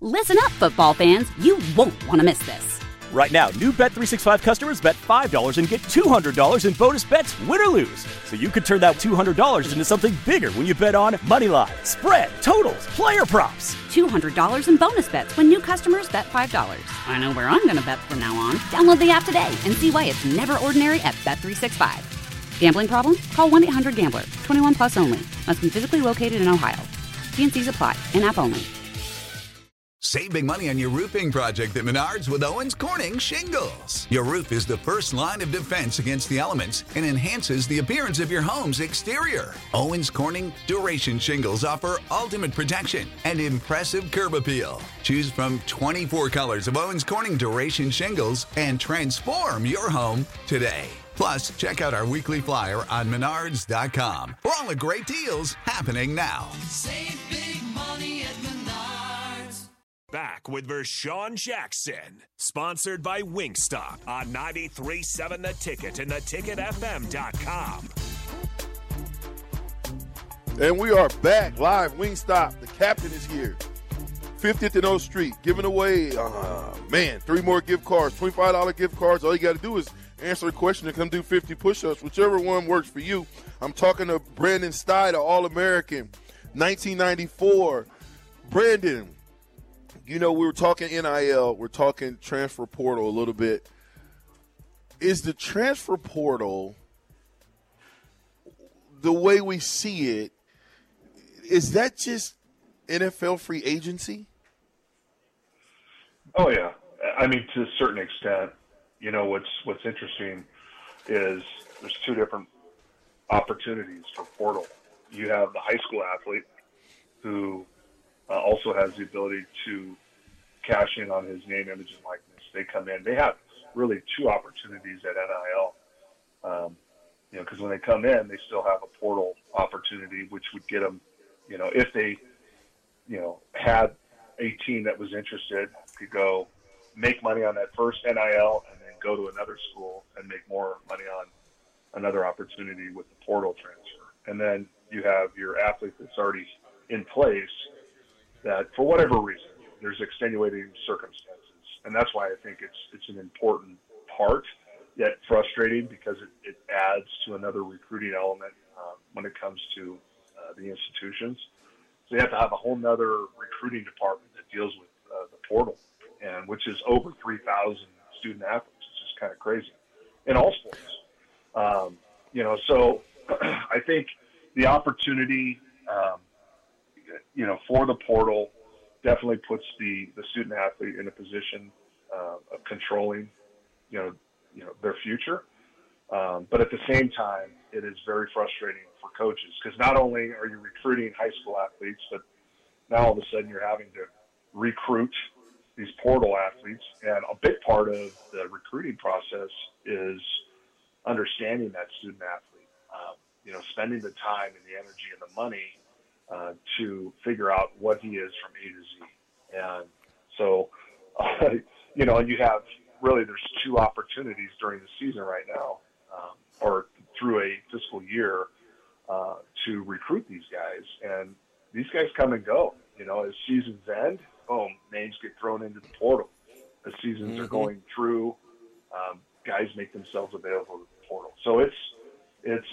Listen up, football fans. You won't want to miss this. Right now, new Bet365 customers bet $5 and get $200 in bonus bets, win or lose. So you could turn that $200 into something bigger when you bet on money line, spread, totals, player props. $200 in bonus bets when new customers bet $5. I know where I'm going to bet from now on. Download the app today and see why it's never ordinary at Bet365. Gambling problem? Call 1-800-GAMBLER. 21 plus only. Must be physically located in Ohio. T&Cs apply. In-app only. Save big money on your roofing project at Menards with Owens Corning Shingles. Your roof is the first line of defense against the elements and enhances the appearance of your home's exterior. Owens Corning Duration Shingles offer ultimate protection and impressive curb appeal. Choose from 24 colors of Owens Corning Duration Shingles and transform your home today. Plus, check out our weekly flyer on Menards.com for all the great deals happening now. Save big money at Menards. Back with Vershawn Jackson, sponsored by Wingstop on 93.7 The Ticket and theticketfm.com. And we are back live, Wingstop. The captain is here. 50th and O Street, giving away, 3 more gift cards, $25 gift cards. All you got to do is answer a question and come do 50 push-ups, whichever one works for you. I'm talking to Brandon Steide, All-American, 1994. Brandon, you know, we were talking NIL, we're talking transfer portal a little bit. Is the transfer portal, the way we see it, is that just NFL free agency? Oh, yeah. I mean, to a certain extent. You know, what's interesting is there's 2 different opportunities for portal. You have the high school athlete who also has the ability to cash in on his name, image, and likeness. They come in. They have really 2 opportunities at NIL. You know, because when they come in, they still have a portal opportunity, which would get them, you know, if they, you know, had a team that was interested, could go make money on that first NIL and then go to another school and make more money on another opportunity with the portal transfer. And then you have your athlete that's already in place that, for whatever reason, there's extenuating circumstances. And that's why I think it's an important part, yet frustrating, because it adds to another recruiting element when it comes to the institutions. So you have to have a whole nother recruiting department that deals with the portal, and which is over 3,000 student athletes. It's just kind of crazy in all sports. You know, so I think the opportunity, you know, for the portal definitely puts the student athlete in a position of controlling, you know, their future. But at the same time, it is very frustrating for coaches, because not only are you recruiting high school athletes, but now all of a sudden you're having to recruit these portal athletes. And a big part of the recruiting process is understanding that student athlete, you know, spending the time and the energy and the money to figure out what he is from A to Z. And so, you know, you have really, there's 2 opportunities during the season right now, or through a fiscal year, to recruit these guys. And these guys come and go, you know, as seasons end, boom, names get thrown into the portal. As seasons are going through, guys make themselves available to the portal. So it's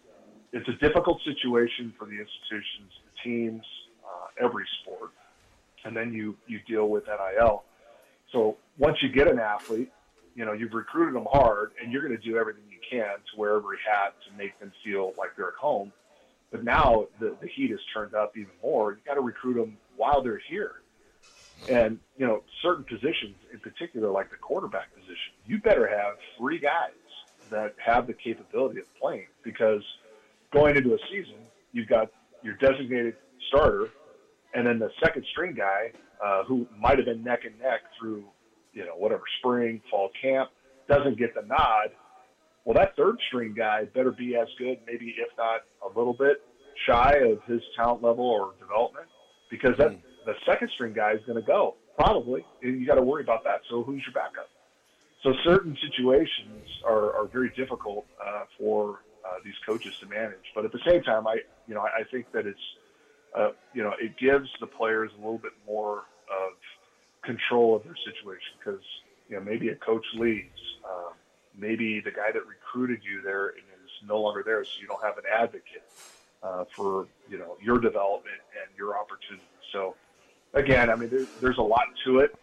a difficult situation for the institutions, the teams, every sport. And then you deal with NIL. So once you get an athlete, you know, you've recruited them hard, and you're going to do everything you can to wear every hat to make them feel like they're at home. But now the heat has turned up even more. You got to recruit them while they're here. And, you know, certain positions in particular, like the quarterback position, you better have 3 guys that have the capability of playing, because going into a season, you've got your designated starter and then the second string guy who might have been neck and neck through, you know, whatever, spring, fall camp, doesn't get the nod. Well, that third string guy better be as good, maybe if not a little bit shy of his talent level or development, because that the second string guy is going to go probably, and you got to worry about that. So who's your backup? So certain situations are very difficult for these coaches to manage. But at the same time, I think that it's, you know, it gives the players a little bit more of control of their situation because, maybe a coach leaves. Maybe the guy that recruited you there is no longer there, so you don't have an advocate for, your development and your opportunity. So, again, I mean, there's a lot to it.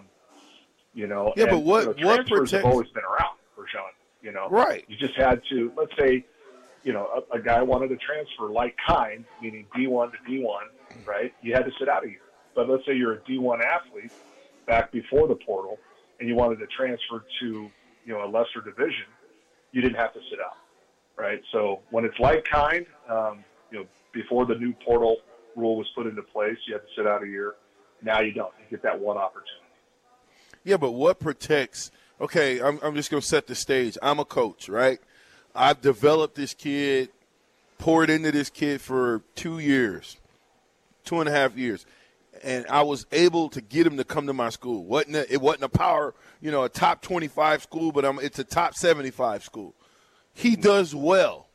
Yeah, but what transfers protects? have always been around for Sean. Right. You just had to, let's say, a guy wanted to transfer like kind, meaning D1 to D1, right? You had to sit out a year. But let's say you're a D1 athlete back before the portal, and you wanted to transfer to, a lesser division, you didn't have to sit out, right? So when it's like kind, before the new portal rule was put into place, you had to sit out a year. Now you don't. You get that one opportunity. Yeah, but what protects? Okay, I'm just going to set the stage. I'm a coach, right? I've developed this kid, poured into this kid for 2 years, 2.5 years, and I was able to get him to come to my school. It wasn't a power, a top 25 school, but it's a top 75 school. He does well,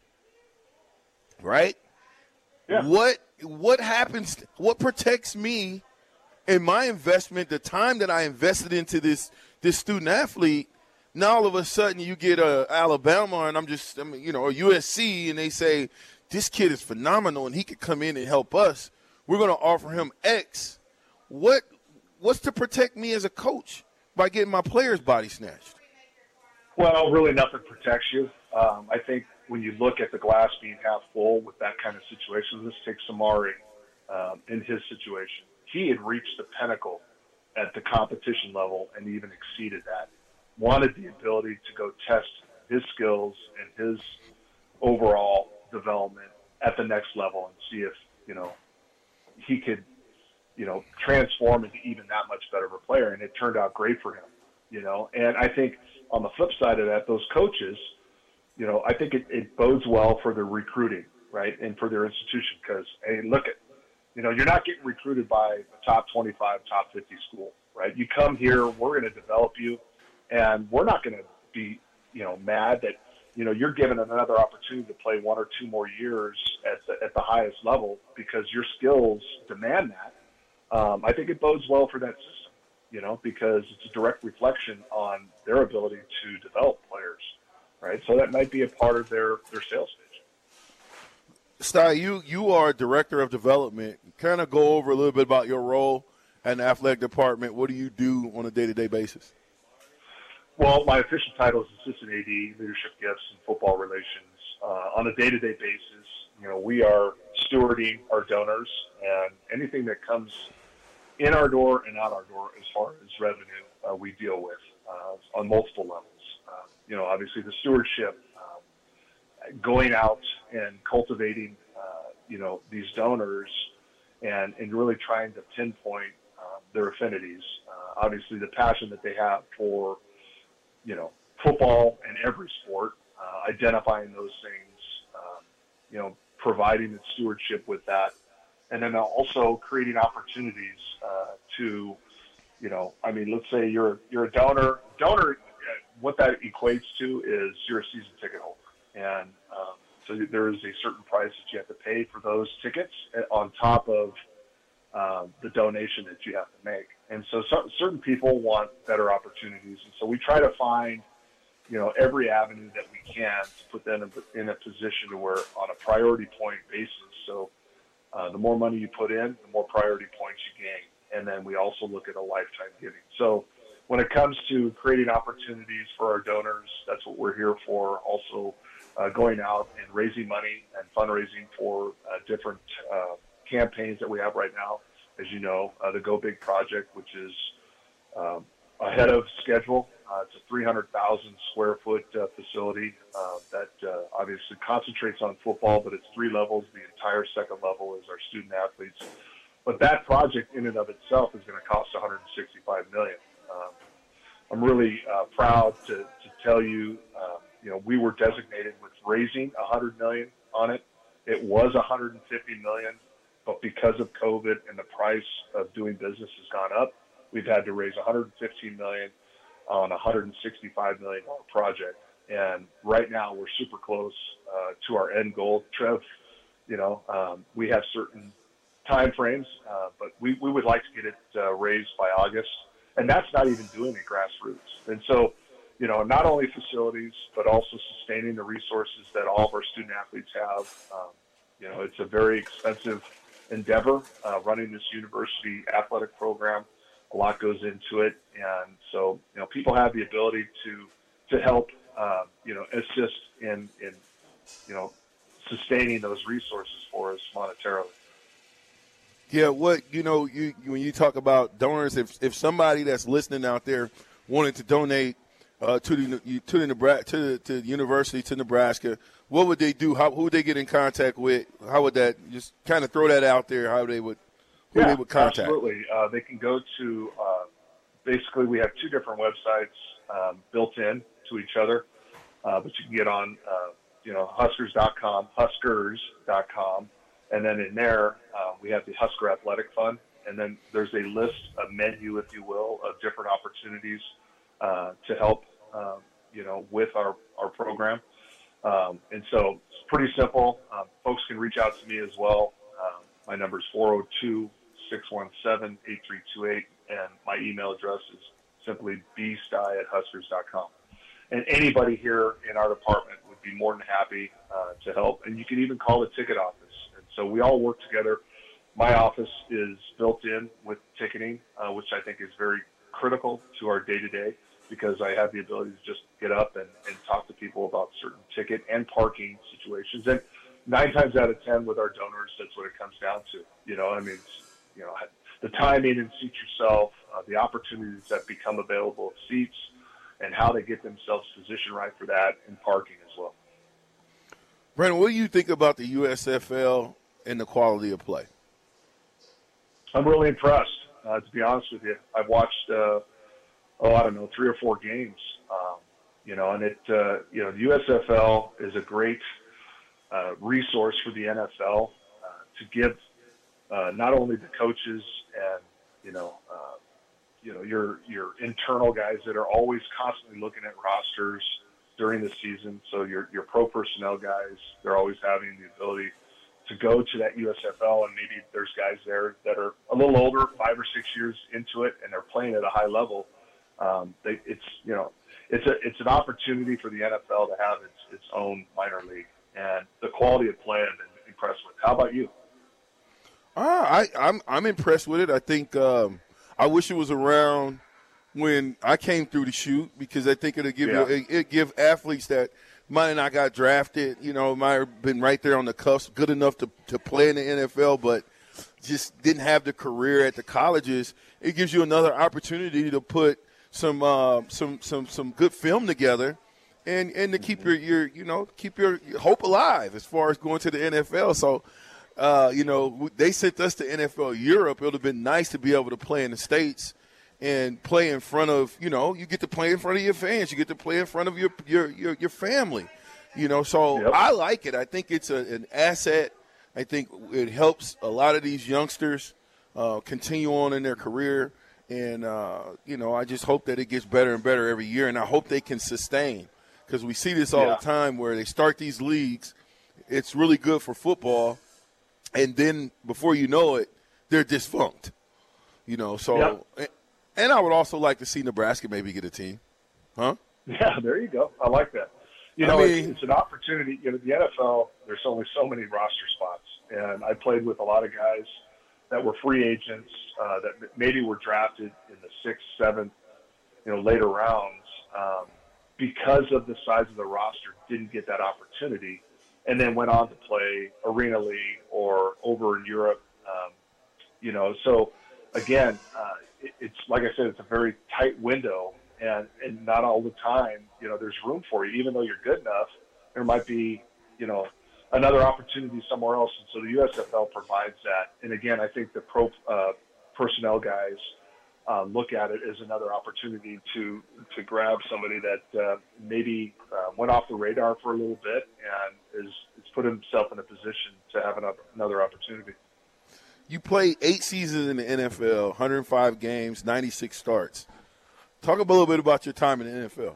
right? Yeah. What happens? What protects me and my investment, the time that I invested into this student athlete? Now all of a sudden you get Alabama and or USC, and they say this kid is phenomenal and he could come in and help us. We're going to offer him X. What's to protect me as a coach by getting my players' body snatched? Well, really nothing protects you. I think when you look at the glass being half full with that kind of situation, let's take Samari in his situation. He had reached the pinnacle at the competition level and even exceeded that. Wanted the ability to go test his skills and his overall development at the next level and see if, he could, transform into even that much better of a player. And it turned out great for him, And I think on the flip side of that, those coaches, I think it bodes well for their recruiting, right, and for their institution because, hey, look at, you're not getting recruited by a top 25, top 50 school, right? You come here, we're going to develop you, and we're not going to be, mad that, you're given another opportunity to play 1 or 2 more years at the highest level because your skills demand that. I think it bodes well for that system, because it's a direct reflection on their ability to develop players, right? So that might be a part of their sales pitch. Sty, you are director of development. Kind of go over a little bit about your role in the athletic department. What do you do on a day-to-day basis? Well, my official title is Assistant AD, Leadership Gifts and Football Relations. On a day-to-day basis, we are stewarding our donors and anything that comes in our door and out our door as far as revenue we deal with on multiple levels. Obviously the stewardship, going out and cultivating, these donors and really trying to pinpoint their affinities. Obviously the passion that they have for, football and every sport, identifying those things, providing the stewardship with that, and then also creating opportunities to, let's say you're a donor. Donor, what that equates to is you're a season ticket holder, and so there is a certain price that you have to pay for those tickets on top of the donation that you have to make. And so certain people want better opportunities, and so we try to find, every avenue that we can to put them in a position to where on a priority point basis. So the more money you put in, the more priority points you gain. And then we also look at a lifetime giving. So when it comes to creating opportunities for our donors, that's what we're here for. Also going out and raising money and fundraising for different campaigns that we have right now. As you know, the Go Big Project, which is ahead of schedule. It's a 300,000 square foot facility that obviously concentrates on football, but it's 3 levels. The entire second level is our student athletes. But that project in and of itself is going to cost $165 million. I'm really proud to tell you, we were designated with raising $100 million on it. It was $150 million, but because of COVID and the price of doing business has gone up, we've had to raise $115 million on a $165 million project. And right now we're super close to our end goal. Trev, we have certain time frames, but we would like to get it raised by August, and that's not even doing it grassroots. And so, not only facilities, but also sustaining the resources that all of our student athletes have. It's a very expensive endeavor, running this university athletic program. A lot goes into it, and so people have the ability to help assist in sustaining those resources for us monetarily. Yeah, when you talk about donors, if somebody that's listening out there wanted to donate to the university, to Nebraska, what would they do? Who would they get in contact with? How would that, just kind of throw that out there? They would contact? Absolutely. They can go to basically we have two different websites built in to each other, but you can get on Huskers.com, and then in there we have the Husker Athletic Fund, and then there's a list, a menu, if you will, of different opportunities to help with our program. And so it's pretty simple. Folks can reach out to me as well. My number is 402-617-8328, and my email address is simply bsty@huskers.com. And anybody here in our department would be more than happy to help. And you can even call the ticket office. And so we all work together. My office is built in with ticketing, which I think is very critical to our day-to-day, because I have the ability to just get up and talk to people about certain ticket and parking situations. And 9 times out of 10 with our donors, that's what it comes down to. The timing and seat yourself, the opportunities that become available at seats, and how they get themselves positioned right for that, and parking as well. Brandon, what do you think about the USFL and the quality of play? I'm really impressed, to be honest with you. I've watched, 3 or 4 games, and the USFL is a great resource for the NFL to give not only the coaches and, your internal guys that are always constantly looking at rosters during the season. So your pro personnel guys, they're always having the ability to go to that USFL, and maybe there's guys there that are a little older, 5 or 6 years into it, and they're playing at a high level. It's an opportunity for the NFL to have its own minor league, and the quality of play I've been impressed with. How about you? I'm impressed with it. I think I wish it was around when I came through the chute, because I think it'll give athletes that might have not got drafted, might have been right there on the cusp, good enough to play in the NFL, but just didn't have the career at the colleges. It gives you another opportunity to put some good film together, and to keep your hope alive as far as going to the NFL. So, they sent us to NFL Europe. It would have been nice to be able to play in the States and play in front of, you get to play in front of your fans. You get to play in front of your family, So yep. I like it. I think it's an asset. I think it helps a lot of these youngsters continue on in their career. And, I just hope that it gets better and better every year, and I hope they can sustain, because we see this all the time where they start these leagues. It's really good for football, and then before you know it, they're defunct, So, and I would also like to see Nebraska maybe get a team, huh? Yeah, there you go. I like that. It's an opportunity. The NFL, there's only so many roster spots, and I played with a lot of guys that were free agents that maybe were drafted in the 6th, 7th, later rounds, because of the size of the roster, didn't get that opportunity, and then went on to play Arena League or over in Europe. So again, it's like I said, it's a very tight window, and not all the time, there's room for you. Even though you're good enough, there might be, another opportunity somewhere else. And so the USFL provides that. And again, I think the pro personnel guys look at it as another opportunity to grab somebody that maybe went off the radar for a little bit and is put himself in a position to have another opportunity. You played 8 seasons in the NFL, 105 games, 96 starts. Talk a little bit about your time in the NFL.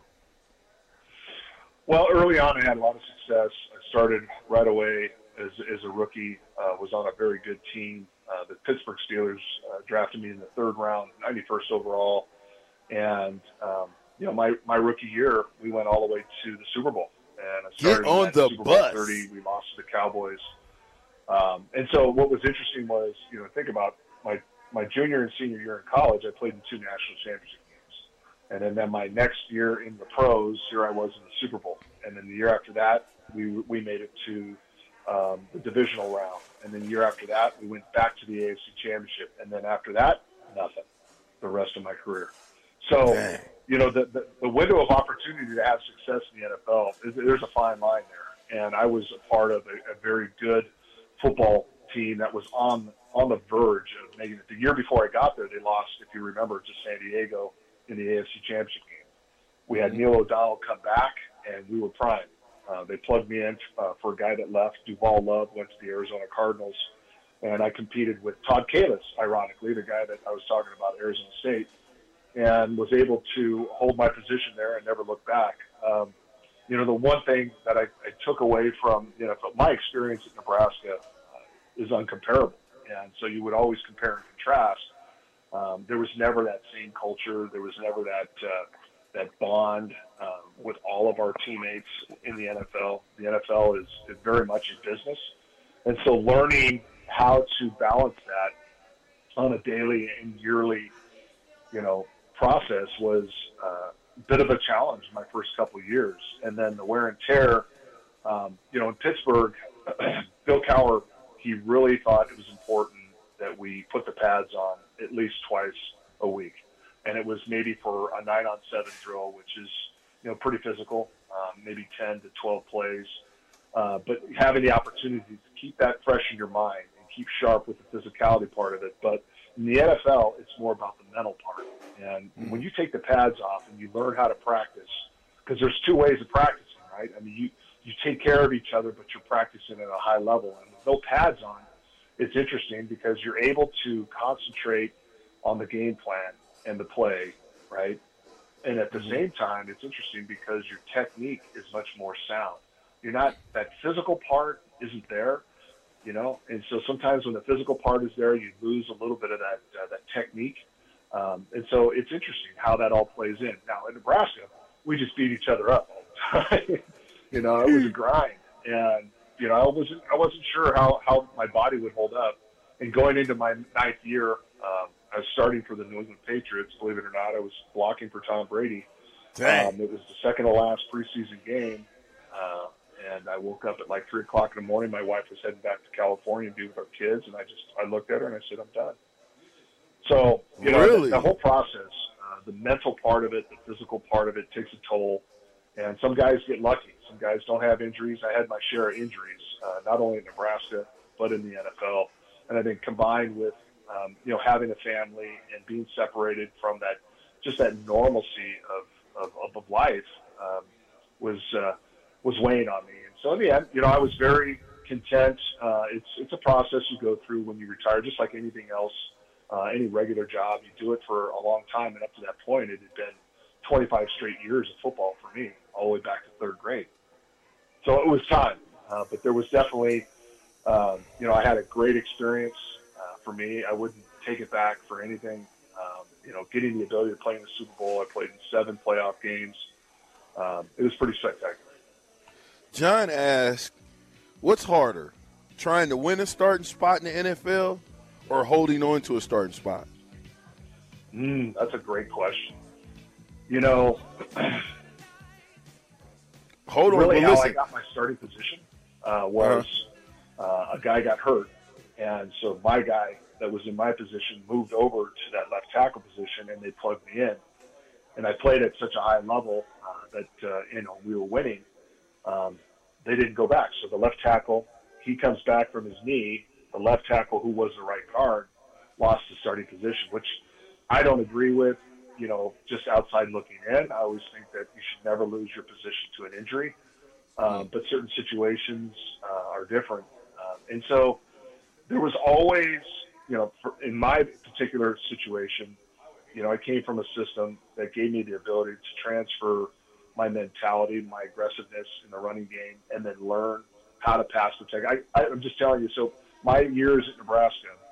Well, early on, I had a lot of success. I started right away as a rookie, was on a very good team The Pittsburgh Steelers drafted me in the 3rd round, 91st overall. And, my rookie year, we went all the way to the Super Bowl. And I started Get on in the Super bus. Bowl 30. We lost to the Cowboys. And so what was interesting was, think about my junior and senior year in college, I played in 2 national championship games. And then my next year in the pros, here I was in the Super Bowl. And then the year after that, we made it to the divisional round. And then the year after that, we went back to the AFC Championship. And then after that, nothing the rest of my career. So, Dang. the window of opportunity to have success in the NFL, there's a fine line there. And I was a part of a very good football team that was on the verge of making it. The year before I got there, they lost, if you remember, to San Diego in the AFC Championship game. We had Neil O'Donnell come back, and we were prime. They plugged me in for a guy that left. Duval Love went to the Arizona Cardinals, and I competed with Todd Kalis, ironically, the guy that I was talking about, Arizona State, and was able to hold my position there and never look back. The one thing that I took away from my experience at Nebraska is uncomparable. And so you would always compare and contrast. There was never that same culture. There was never that bond with all of our teammates in the NFL. The NFL is very much a business. And so learning how to balance that on a daily and yearly, process was a bit of a challenge my first couple of years. And then the wear and tear, in Pittsburgh, Bill Cowher, he really thought it was important that we put the pads on at least twice a week. And it was maybe for a 9-on-7 drill, which is, pretty physical, maybe 10 to 12 plays. But having the opportunity to keep that fresh in your mind and keep sharp with the physicality part of it. But in the NFL, it's more about the mental part. And when you take the pads off and you learn how to practice, because there's 2 ways of practicing, right? I mean, you take care of each other, but you're practicing at a high level. And with no pads on, it's interesting because you're able to concentrate on the game plan and the play, right? And at the same time, it's interesting because your technique is much more sound. That physical part isn't there, and so sometimes when the physical part is there, you lose a little bit of that technique. And so it's interesting how that all plays in. Now, in Nebraska, we just beat each other up all the time. It was a grind. And, I wasn't sure how my body would hold up. And going into my 9th year, I was starting for the New England Patriots, believe it or not. I was blocking for Tom Brady. Dang. It was the second to last preseason game. And I woke up at like 3 o'clock in the morning. My wife was heading back to California to be with our kids. And I looked at her and I said, I'm done. So, Really? the whole process, the mental part of it, the physical part of it takes a toll. And some guys get lucky. Some guys don't have injuries. I had my share of injuries, not only in Nebraska, but in the NFL. And I think combined with, having a family and being separated from that normalcy of life was weighing on me. And so in the end, I was very content. It's a process you go through when you retire, just like anything else, any regular job. You do it for a long time, and up to that point, it had been 25 straight years of football for me, all the way back to 3rd grade. So it was time, but there was definitely, I had a great experience for me. I wouldn't take it back for anything. Getting the ability to play in the Super Bowl, I played in 7 playoff games. It was pretty spectacular. John asked, what's harder, trying to win a starting spot in the NFL or holding on to a starting spot? That's a great question. Hold on, really but how listen. I got my starting position was a guy got hurt. And so my guy that was in my position moved over to that left tackle position, and they plugged me in. And I played at such a high level that we were winning. They didn't go back. So the left tackle, he comes back from his knee. The left tackle, who was the right guard, lost the starting position, which I don't agree with, just outside looking in. I always think that you should never lose your position to an injury. But certain situations are different. And so there was always, in my particular situation, I came from a system that gave me the ability to transfer my mentality, my aggressiveness in the running game, and then learn how to pass protect. I'm just telling you, so my years at Nebraska,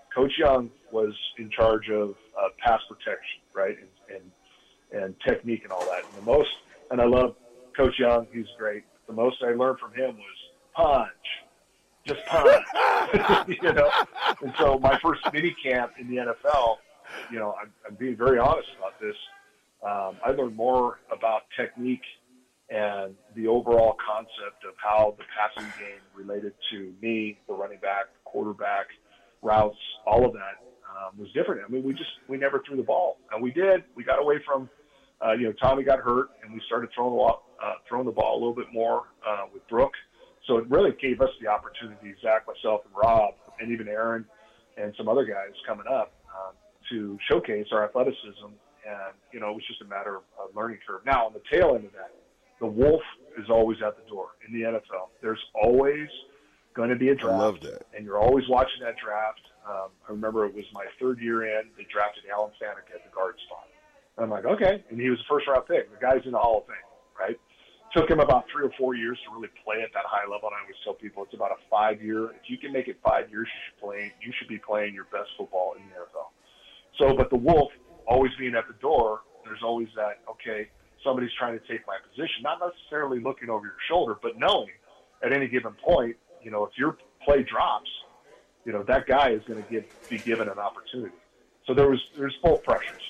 Coach Young was in charge of pass protection, right, and technique and all that. And I love Coach Young. He's great. The most I learned from him was punch. Just punch. You know? And so my first mini camp in the NFL, you know, I'm being very honest about this. I learned more about technique and the overall concept of how the passing game related to me, the running back, quarterback, routes, all of that was different. I mean, we never threw the ball. And we did. We got away from, Tommy got hurt, and we started throwing the ball a little bit more with Brooke. So it really gave us the opportunity, Zach, myself, and Rob, and even Aaron and some other guys coming up to showcase our athleticism. And, you know, it was just a matter of learning curve. Now, on the tail end of that, the wolf is always at the door in the NFL. There's always going to be a draft. I love that. And you're always watching that draft. I remember it was my third year in. They drafted Alan Faneca at the guard spot. And I'm like, okay. And he was a first-round pick. The guy's in the Hall of Fame, right? Took him about 3 or 4 years to really play at that high level. And I always tell people it's about a 5-year. If you can make it 5 years, you should be playing your best football in the NFL. So, but the wolf always being at the door, there's always that, okay, somebody's trying to take my position, not necessarily looking over your shoulder, but knowing at any given point, you know, if your play drops, you know, that guy is going to be given an opportunity. So there's both pressures.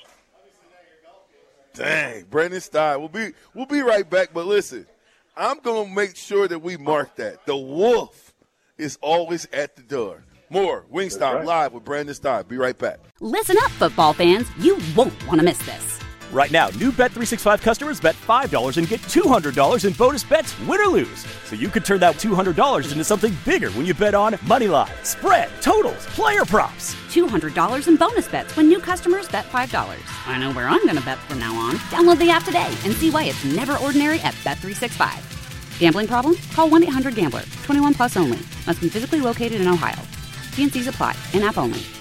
Dang, Brandon Stein. We'll be right back, but listen, I'm going to make sure that we mark that. The wolf is always at the door. More Wingstop Live with Brandon Stein. Be right back. Listen up, football fans. You won't want to miss this. Right now, new Bet365 customers bet $5 and get $200 in bonus bets, win or lose. So you could turn that $200 into something bigger when you bet on moneyline, spread, totals, player props. $200 in bonus bets when new customers bet $5. I know where I'm going to bet from now on. Download the app today and see why it's never ordinary at Bet365. Gambling problem? Call 1-800-GAMBLER. 21 plus only. Must be physically located in Ohio. T&Cs apply. In-app only.